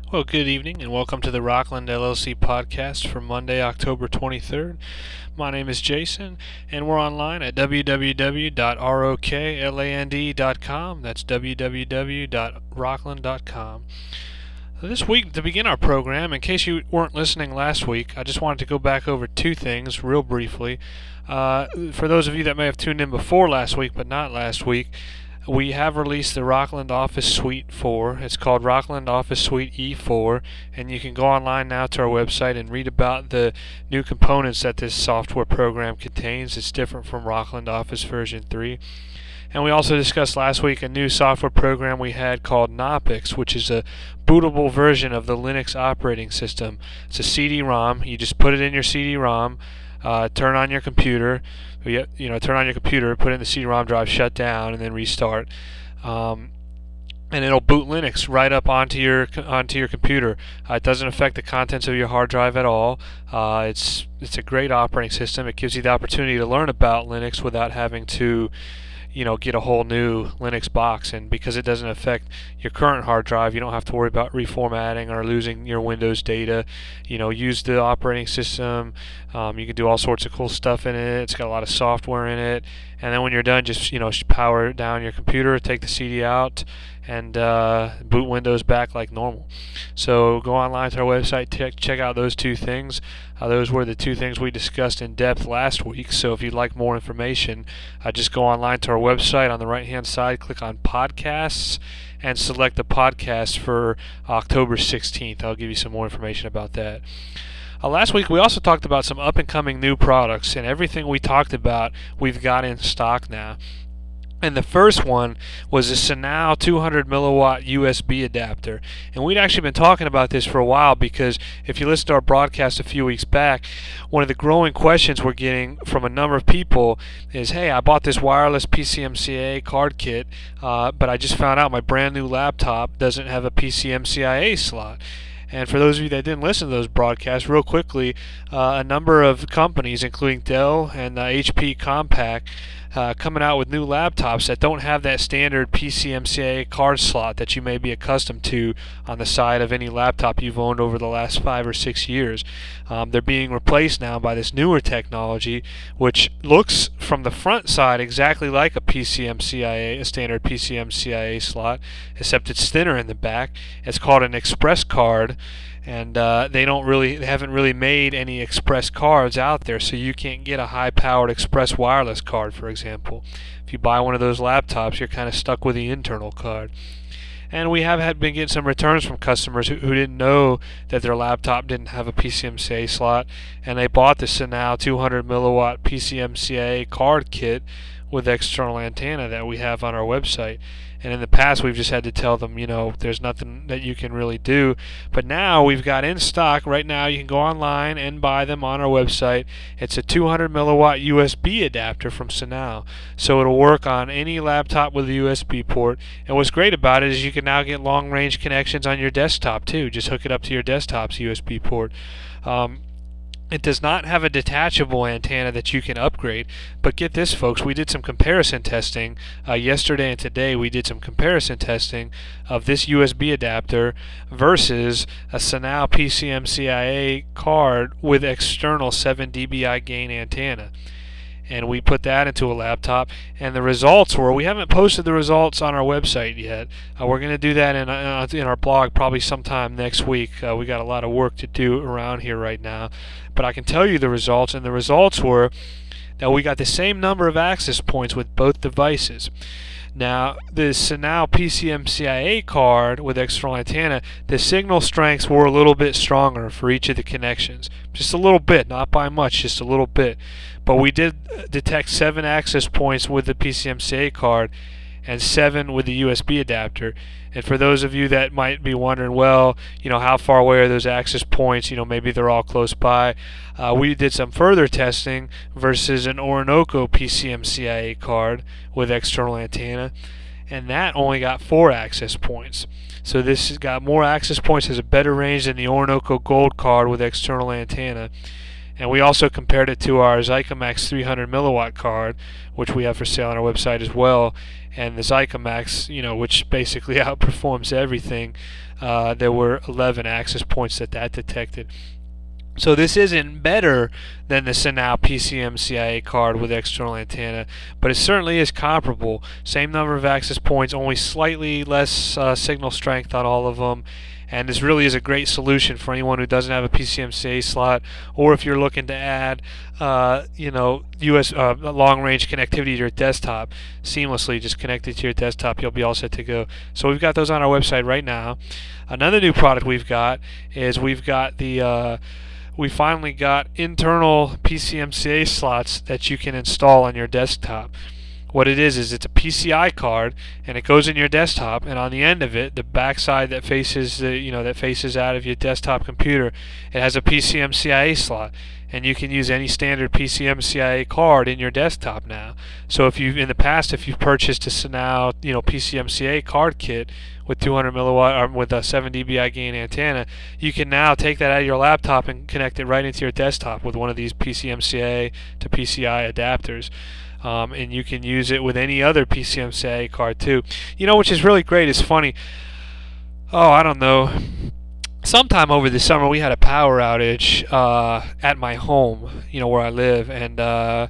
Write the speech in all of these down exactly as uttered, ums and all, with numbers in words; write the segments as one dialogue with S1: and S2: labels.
S1: Well, good evening and welcome to the Rockland L L C podcast for Monday, October twenty-third. My name is Jason and we're online at w w w dot rockland dot com. That's w w w dot rockland dot com. This week, to begin our program, in case you weren't listening last week, I just wanted to go back over two things real briefly. Uh, for those of you that may have tuned in before last week but not last week, we have released the Rockland Office Suite four. It's called Rockland Office Suite E four, and you can go online now to our website and read about the new components that this software program contains. It's different from Rockland Office version three. And we also discussed last week a new software program we had called Knoppix, which is a bootable version of the Linux operating system. It's a C D ROM. You just put it in your C D ROM, uh, turn on your computer, you, you know, turn on your computer, put it in the C D ROM drive, shut down, and then restart. Um, and it'll boot Linux right up onto your onto your computer. Uh, it doesn't affect the contents of your hard drive at all. Uh, it's it's a great operating system. It gives you the opportunity to learn about Linux without having to you know, get a whole new Linux box, and because it doesn't affect your current hard drive, you don't have to worry about reformatting or losing your Windows data. You know, use the operating system. Um, you can do all sorts of cool stuff in it. It's got a lot of software in it, and then when you're done, just you know, power down your computer, take the C D out, and uh, boot Windows back like normal. So go online to our website, t- check out those two things. Uh, those were the two things we discussed in depth last week. So if you'd like more information, uh, just go online to our website. On the right-hand side, click on Podcasts, and select the podcast for October sixteenth. I'll give you some more information about that. Uh, last week we also talked about some up-and-coming new products, and everything we talked about we've got in stock now. And the first one was a Sanao two hundred milliwatt U S B adapter. And we'd actually been talking about this for a while because if you listen to our broadcast a few weeks back, one of the growing questions we're getting from a number of people is, hey, I bought this wireless P C M C I A card kit, uh, but I just found out my brand new laptop doesn't have a P C M C I A slot. And for those of you that didn't listen to those broadcasts, real quickly, uh, a number of companies, including Dell and uh, H P Compaq, uh, coming out with new laptops that don't have that standard P C M C I A card slot that you may be accustomed to on the side of any laptop you've owned over the last five or six years. Um, they're being replaced now by this newer technology, which looks from the front side exactly like a P C M C I A, a standard P C M C I A slot, except it's thinner in the back. It's called an Express card. And uh, they don't really, they haven't really made any Express cards out there, so you can't get a high-powered Express wireless card, for example. If you buy one of those laptops, you're kind of stuck with the internal card. And we have had been getting some returns from customers who, who didn't know that their laptop didn't have a P C M C I A slot, and they bought the Sanao two hundred milliwatt P C M C I A card kit with external antenna that we have on our website. And in the past, we've just had to tell them, you know, there's nothing that you can really do. But now we've got in stock right now. You can go online and buy them on our website. It's a two hundred milliwatt U S B adapter from Sanao. So it'll work on any laptop with a U S B port. And what's great about it is you can now get long-range connections on your desktop, too. Just hook it up to your desktop's U S B port. Um, It does not have a detachable antenna that you can upgrade, but get this, folks, we did some comparison testing uh, yesterday and today. We did some comparison testing of this U S B adapter versus a Sanao P C M C I A card with external seven D B I gain antenna. And we put that into a laptop, and the results were, we haven't posted the results on our website yet. Uh, we're going to do that in, uh, in our blog probably sometime next week. Uh, we got a lot of work to do around here right now. But I can tell you the results, and the results were that we got the same number of access points with both devices. Now, the Sanao P C M C I A card with external antenna, the signal strengths were a little bit stronger for each of the connections. Just a little bit, not by much, just a little bit. But we did detect seven access points with the P C M C I A card and seven with the U S B adapter. And for those of you that might be wondering, well, you know, how far away are those access points? You know, maybe they're all close by. Uh, we did some further testing versus an Orinoco P C M C I A card with external antenna, and that only got four access points. So this has got more access points, has a better range than the Orinoco Gold card with external antenna. And we also compared it to our Zycomax three hundred milliwatt card, which we have for sale on our website as well. And the Zycomax, you know, which basically outperforms everything, uh, there were eleven access points that that detected. So this isn't better than the Sanao P C M C I A card with external antenna, but it certainly is comparable. Same number of access points, only slightly less uh, signal strength on all of them. And this really is a great solution for anyone who doesn't have a P C M C I A slot, or if you're looking to add, uh, you know, U S uh, long-range connectivity to your desktop seamlessly. Just connect it to your desktop, you'll be all set to go. So we've got those on our website right now. Another new product we've got is we've got the uh, we finally got internal P C M C I A slots that you can install on your desktop. What it is is it's a P C I card, and it goes in your desktop, and on the end of it, the backside that faces the, you know, that faces out of your desktop computer, it has a P C M C I A slot, and you can use any standard P C M C I A card in your desktop now. So if you've in the past, if you've purchased a Sanao, you know, P C M C I A card kit with two hundred milliwatt or with a seven D B I gain antenna, you can now take that out of your laptop and connect it right into your desktop with one of these P C M C I A to P C I adapters. Um, and you can use it with any other P C M C I A card too. You know, which is really great. It's funny. Oh, I don't know. Sometime over the summer, we had a power outage uh, at my home, you know, where I live, and uh,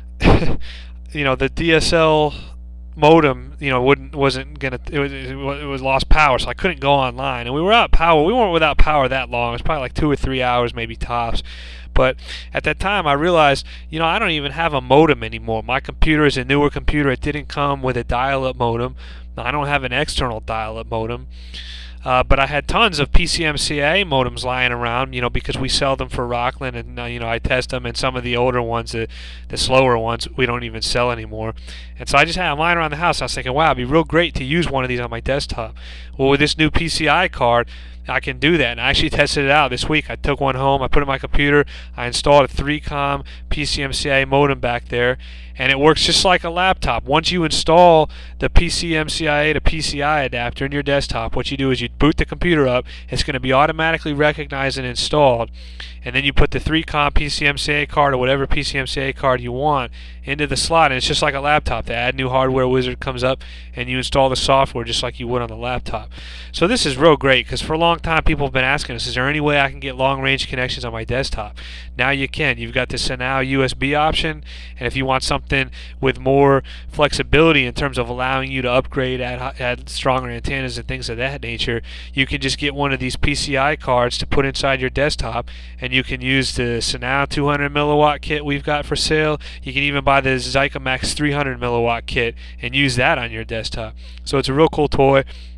S1: you know, the D S L modem, you know, wouldn't wasn't gonna it was, it was lost power, so I couldn't go online, and we were out power. We weren't without power that long. It was probably like two or three hours, maybe tops. But at that time, I realized, you know, I don't even have a modem anymore. My computer is a newer computer. It didn't come with a dial-up modem. I don't have an external dial-up modem. Uh, but I had tons of P C M C I A modems lying around, you know, because we sell them for Rockland, and uh, you know, I test them, and some of the older ones, the, the slower ones, we don't even sell anymore. And so I just had them lying around the house. I was thinking, wow, it'd be real great to use one of these on my desktop. Well, with this new P C I card, I can do that, and I actually tested it out this week. I took one home, I put it in my computer, I installed a three com P C M C I A modem back there, and it works just like a laptop. Once you install the P C M C I A to P C I adapter in your desktop, what you do is you boot the computer up, it's going to be automatically recognized and installed, and then you put the three com P C M C I A card or whatever P C M C I A card you want into the slot, and it's just like a laptop. The Add New Hardware wizard comes up, and you install the software just like you would on the laptop. So this is real great, because for a long time people have been asking us, is there any way I can get long-range connections on my desktop? Now you can. You've got the Sanao U S B option, and if you want something with more flexibility in terms of allowing you to upgrade, add, add stronger antennas and things of that nature, you can just get one of these P C I cards to put inside your desktop, and you can use the Sanao two hundred milliwatt kit we've got for sale. You can even buy the Zycomax three hundred milliwatt kit and use that on your desktop. So it's a real cool toy,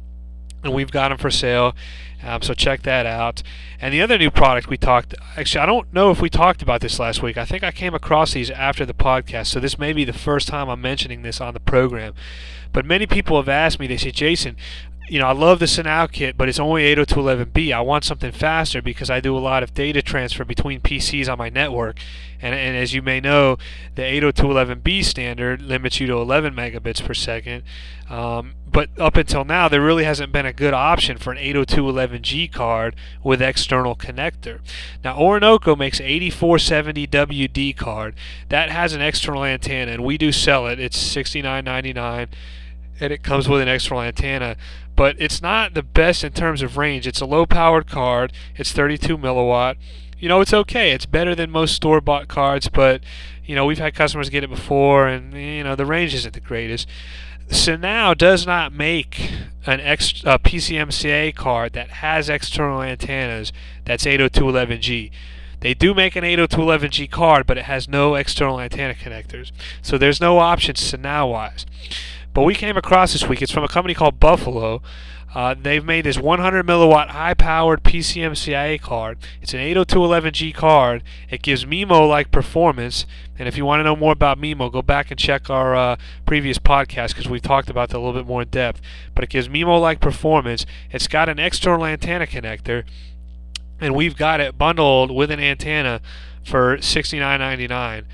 S1: and we've got them for sale. Um, so check that out. And the other new product we talked, actually I don't know if we talked about this last week. I think I came across these after the podcast, so this may be the first time I'm mentioning this on the program. But many people have asked me, they say, Jason, you know, I love the Sanao kit, but it's only eight oh two dot eleven b. I want something faster because I do a lot of data transfer between P Cs on my network. And, and as you may know, the eight oh two dot eleven b standard limits you to eleven megabits per second. Um, but up until now, there really hasn't been a good option for an eight oh two dot eleven g card with external connector. Now, Orinoco makes eighty-four seventy W D card. That has an external antenna, and we do sell it. It's sixty-nine ninety-nine, and it comes with an external antenna. But it's not the best in terms of range. It's a low-powered card. It's thirty-two milliwatt. You know, it's okay. It's better than most store-bought cards, but, you know, we've had customers get it before, and, you know, the range isn't the greatest. Sanao does not make an ex, uh, P C M C I A card that has external antennas that's eight oh two dot eleven g. They do make an eight oh two dot eleven g card, but it has no external antenna connectors. So there's no options Sanao-wise. But we came across this week, it's from a company called Buffalo. Uh, they've made this one hundred milliwatt high-powered P C M C I A card. It's an eight oh two dot eleven g card. It gives MIMO-like performance. And if you want to know more about MIMO, go back and check our uh, previous podcast, because we've talked about that a little bit more in depth. But it gives MIMO-like performance. It's got an external antenna connector, and we've got it bundled with an antenna for sixty-nine ninety-nine.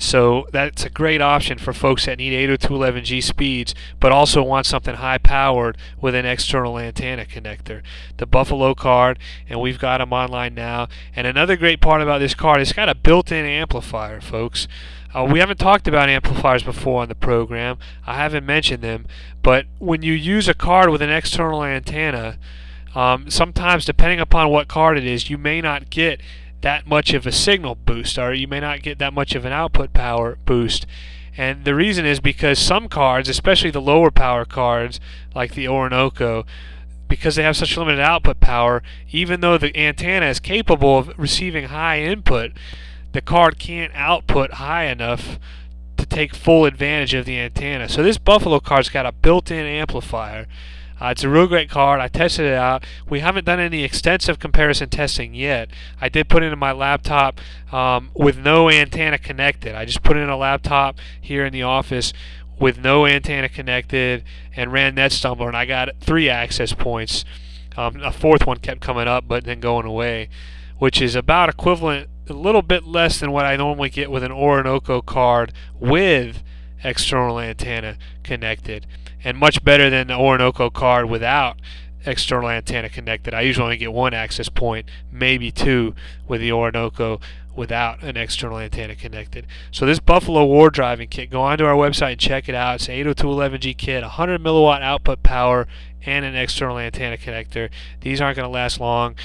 S1: So that's a great option for folks that need eight oh two dot eleven G speeds, but also want something high powered with an external antenna connector. The Buffalo card, and we've got them online now. And another great part about this card, it's got a built-in amplifier, folks. Uh, we haven't talked about amplifiers before on the program. I haven't mentioned them, but when you use a card with an external antenna, um, sometimes depending upon what card it is, you may not get that much of a signal boost, or you may not get that much of an output power boost. And the reason is because some cards, especially the lower power cards like the Orinoco, because they have such limited output power, even though the antenna is capable of receiving high input, the card can't output high enough to take full advantage of the antenna. So this Buffalo card's got a built-in amplifier. Uh, it's a real great card. I tested it out. We haven't done any extensive comparison testing yet. I did put it in my laptop um, with no antenna connected. I just put it in a laptop here in the office with no antenna connected and ran NetStumbler, and I got three access points. Um, a fourth one kept coming up but then going away, which is about equivalent, a little bit less than what I normally get with an Orinoco card with external antenna connected, and much better than the Orinoco card without external antenna connected. I usually only get one access point, maybe two, with the Orinoco without an external antenna connected. So this Buffalo War Driving Kit, go onto our website and check it out. It's an eight oh two dot eleven G kit, one hundred milliwatt output power, and an external antenna connector. These aren't going to last long.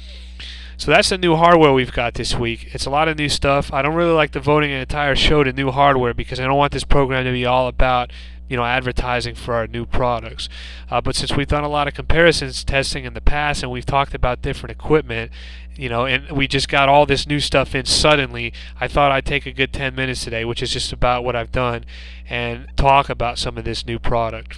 S1: So that's the new hardware we've got this week. It's a lot of new stuff. I don't really like devoting an entire show to new hardware because I don't want this program to be all about, you know, advertising for our new products. Uh, but since we've done a lot of comparisons testing in the past and we've talked about different equipment, you know, and we just got all this new stuff in suddenly, I thought I'd take a good ten minutes today, which is just about what I've done, and talk about some of this new product.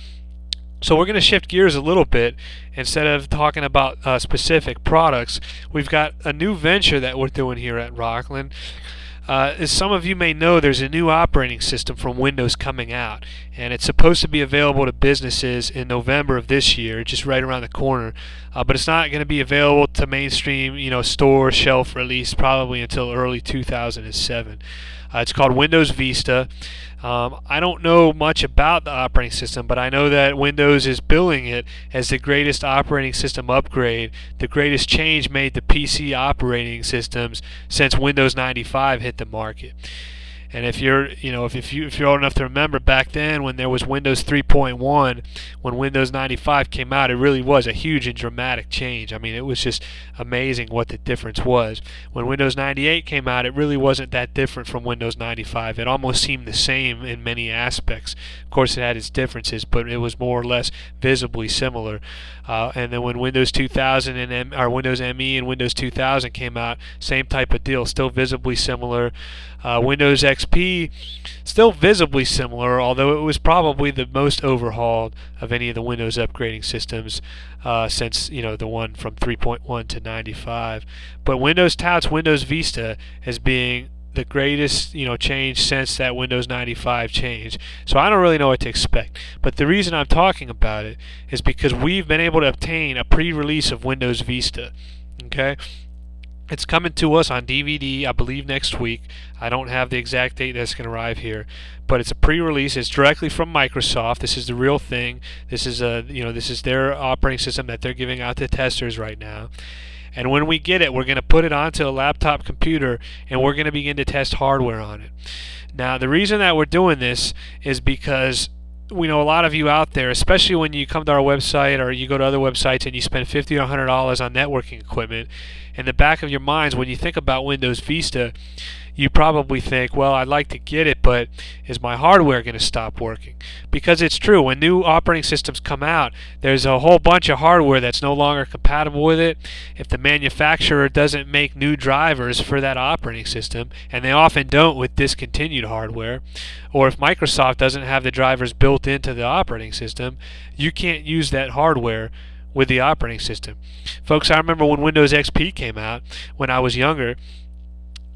S1: So we're going to shift gears a little bit. Instead of talking about uh, specific products, we've got a new venture that we're doing here at Rockland. Uh, as some of you may know, there's a new operating system from Windows coming out, and it's supposed to be available to businesses in November of this year, just right around the corner. Uh, but it's not going to be available to mainstream, you know, store shelf release probably until early two thousand seven. Uh, it's called Windows Vista. Um, I don't know much about the operating system, but I know that Windows is billing it as the greatest operating system upgrade, the greatest change made to P C operating systems since Windows ninety-five hit the market. And if you're, you know, if, if you if you're old enough to remember back then when there was Windows three point one, when Windows ninety-five came out, it really was a huge and dramatic change. I mean, it was just amazing what the difference was. When Windows ninety-eight came out, it really wasn't that different from Windows ninety-five. It almost seemed the same in many aspects. Of course, it had its differences, but it was more or less visibly similar. Uh, and then when Windows two thousand and M, or Windows M E and Windows two thousand came out, same type of deal, still visibly similar. Uh, Windows X P, still visibly similar, although it was probably the most overhauled of any of the Windows upgrading systems uh, since, you know, the one from three point one to ninety-five. But Windows touts Windows Vista as being the greatest, you know, change since that Windows ninety-five change. So I don't really know what to expect. But the reason I'm talking about it is because we've been able to obtain a pre-release of Windows Vista. Okay? It's coming to us on D V D, I believe, next week. I don't have the exact date that's going to arrive here, but it's a pre-release. It's directly from Microsoft. This is the real thing. This is a, you know, this is their operating system that they're giving out to testers right now. And when we get it, we're going to put it onto a laptop computer, and we're going to begin to test hardware on it. Now, the reason that we're doing this is because we know a lot of you out there, especially when you come to our website or you go to other websites and you spend fifty dollars or one hundred dollars on networking equipment, in the back of your minds, when you think about Windows Vista, you probably think, well, I'd like to get it, but is my hardware going to stop working? Because it's true, when new operating systems come out, there's a whole bunch of hardware that's no longer compatible with it. If the manufacturer doesn't make new drivers for that operating system, and they often don't with discontinued hardware, or if Microsoft doesn't have the drivers built into the operating system, you can't use that hardware with the operating system. Folks, I remember when Windows X P came out, when I was younger,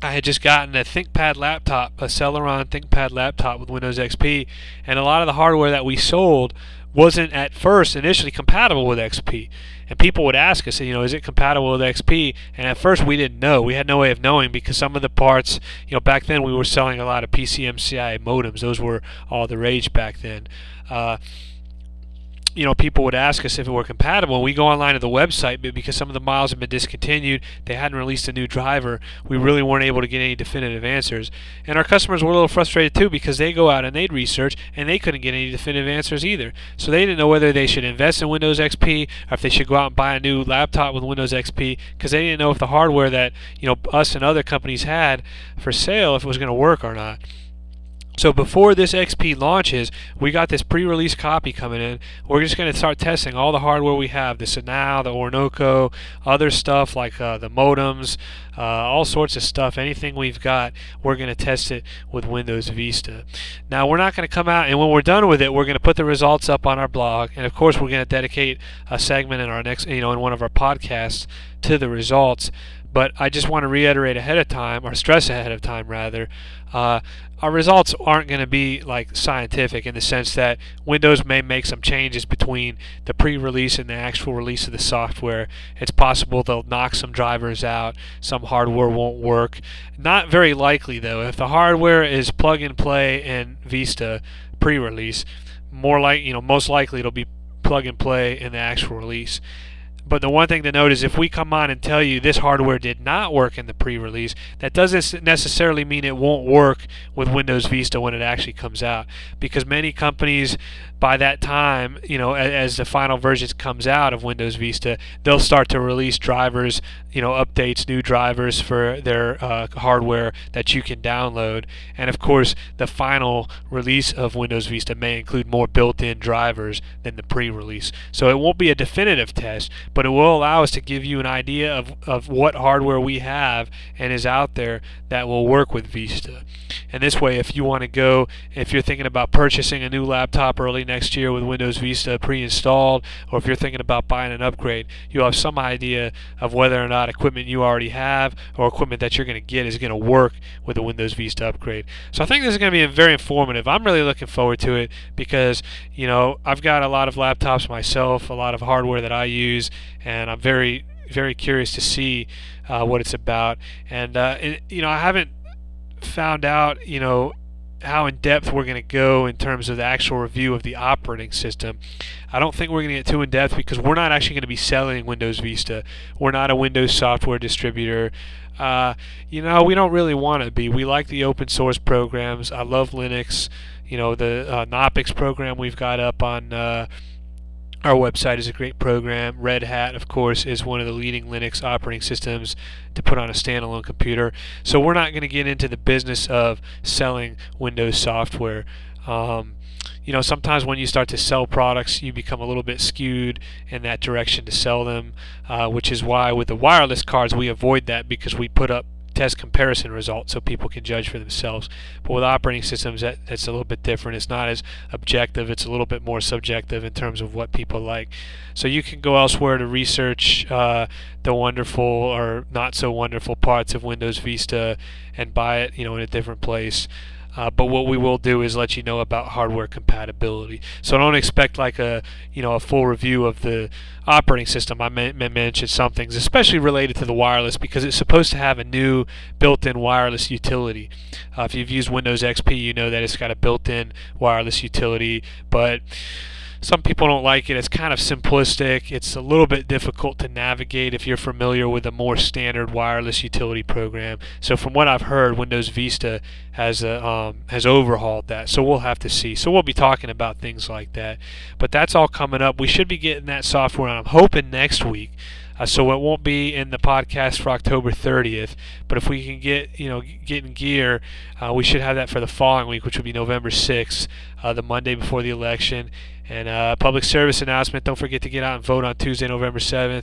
S1: I had just gotten a ThinkPad laptop, a Celeron ThinkPad laptop with Windows X P, and a lot of the hardware that we sold wasn't at first initially compatible with X P. And people would ask us, you know, is it compatible with X P? And at first we didn't know. We had no way of knowing because some of the parts, you know, back then we were selling a lot of P C M C I modems. Those were all the rage back then. Uh, you know, people would ask us if it were compatible. We go online to the website, but because some of the models have been discontinued, they hadn't released a new driver, we really weren't able to get any definitive answers. And our customers were a little frustrated too because they go out and they'd research and they couldn't get any definitive answers either. So they didn't know whether they should invest in Windows X P or if they should go out and buy a new laptop with Windows X P because they didn't know if the hardware that, you know, us and other companies had for sale, if it was going to work or not. So before this X P launches, we got this pre-release copy coming in. We're just going to start testing all the hardware we have, the Sanao, the Orinoco, other stuff like uh, the modems, uh, all sorts of stuff. Anything we've got, we're going to test it with Windows Vista. Now, we're not going to come out, and when we're done with it, we're going to put the results up on our blog. And of course, we're going to dedicate a segment in our next, you know, in one of our podcasts to the results. But I just want to reiterate ahead of time, or stress ahead of time rather, uh, our results aren't going to be like scientific in the sense that Windows may make some changes between the pre-release and the actual release of the software. It's possible they'll knock some drivers out, some hardware won't work. Not very likely though. If the hardware is plug and play in Vista pre-release, more like, you know, most likely it'll be plug and play in the actual release. But the one thing to note is if we come on and tell you this hardware did not work in the pre-release, that doesn't necessarily mean it won't work with Windows Vista when it actually comes out. Because many companies, by that time, you know, as, as the final version comes out of Windows Vista, they'll start to release drivers, you know, updates, new drivers for their uh, hardware that you can download. And of course, the final release of Windows Vista may include more built-in drivers than the pre-release. So it won't be a definitive test, but it will allow us to give you an idea of, of what hardware we have and is out there that will work with Vista. And this way, if you want to go, if you're thinking about purchasing a new laptop early next year with Windows Vista pre-installed, or if you're thinking about buying an upgrade, you'll have some idea of whether or not equipment you already have or equipment that you're going to get is going to work with a Windows Vista upgrade. So I think this is going to be very informative. I'm really looking forward to it because, you know, I've got a lot of laptops myself, a lot of hardware that I use, and I'm very, very curious to see uh, what it's about. And, uh, it, you know, I haven't found out, you know, how in depth we're going to go in terms of the actual review of the operating system. I don't think we're going to get too in depth because we're not actually going to be selling Windows Vista. We're not a Windows software distributor. Uh, you know, we don't really want to be. We like the open source programs. I love Linux. You know, the uh, Knoppix program we've got up on uh, our website is a great program. Red Hat, of course, is one of the leading Linux operating systems to put on a standalone computer. So we're not going to get into the business of selling Windows software. Um, you know, sometimes when you start to sell products, you become a little bit skewed in that direction to sell them, uh, which is why with the wireless cards we avoid that because we put up test comparison results so people can judge for themselves. But with operating systems, that, that's a little bit different. It's not as objective. It's a little bit more subjective in terms of what people like. So you can go elsewhere to research uh, the wonderful or not so wonderful parts of Windows Vista and buy it, you know, in a different place. Uh, but what we will do is let you know about hardware compatibility. So don't expect like a you know a full review of the operating system. I may, may mention some things, especially related to the wireless, because it's supposed to have a new built-in wireless utility. Uh, if you've used Windows X P, you know that it's got a built-in wireless utility, but some people don't like it. It's kind of simplistic. It's a little bit difficult to navigate if you're familiar with a more standard wireless utility program. So from what I've heard, Windows Vista has uh, um, has overhauled that. So we'll have to see. So we'll be talking about things like that. But that's all coming up. We should be getting that software, I'm hoping, next week. Uh, so it won't be in the podcast for October thirtieth, but if we can get you know get in gear, uh, we should have that for the following week, which would be November sixth, uh, the Monday before the election. And uh, public service announcement: don't forget to get out and vote on Tuesday, November seventh.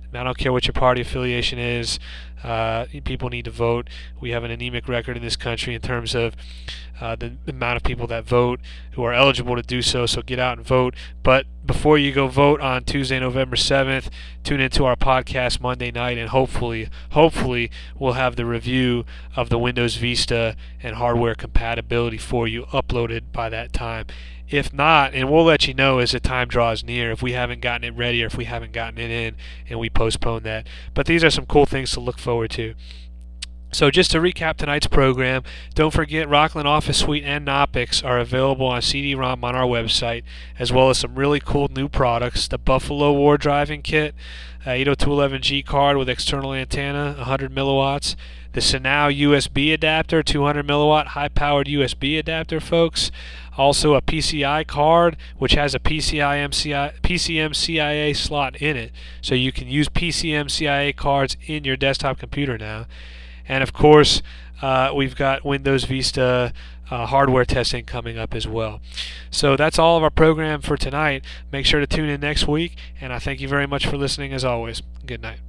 S1: I don't care what your party affiliation is. Uh, people need to vote. We have an anemic record in this country in terms of uh, the amount of people that vote who are eligible to do so, so get out and vote. But before you go vote on Tuesday, November seventh, tune into our podcast Monday night, and hopefully, hopefully we'll have the review of the Windows Vista and hardware compatibility for you uploaded by that time. If not, and we'll let you know as the time draws near, if we haven't gotten it ready or if we haven't gotten it in and we postpone that. But these are some cool things to look forward to. So just to recap tonight's program, don't forget Rockland Office Suite and Knoppix are available on C D ROM on our website, as well as some really cool new products. The Buffalo War Driving Kit, uh, eight oh two eleven G card with external antenna, one hundred milliwatts. The Sanao U S B adapter, two hundred milliwatt high-powered U S B adapter, folks. Also a P C I card, which has a P C I M C I, P C M C I A slot in it, so you can use P C M C I A cards in your desktop computer now. And of course, uh, we've got Windows Vista uh, hardware testing coming up as well. So that's all of our program for tonight. Make sure to tune in next week, and I thank you very much for listening as always. Good night.